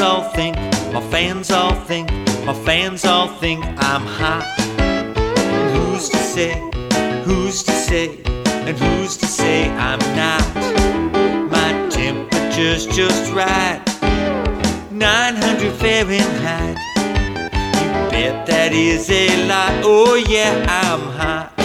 all think, my fans all think, my fans all think I'm hot. And who's to say, who's to say, and who's to say I'm not? My temperature's just right, 900 Fahrenheit. You bet that is a lot, oh yeah, I'm hot.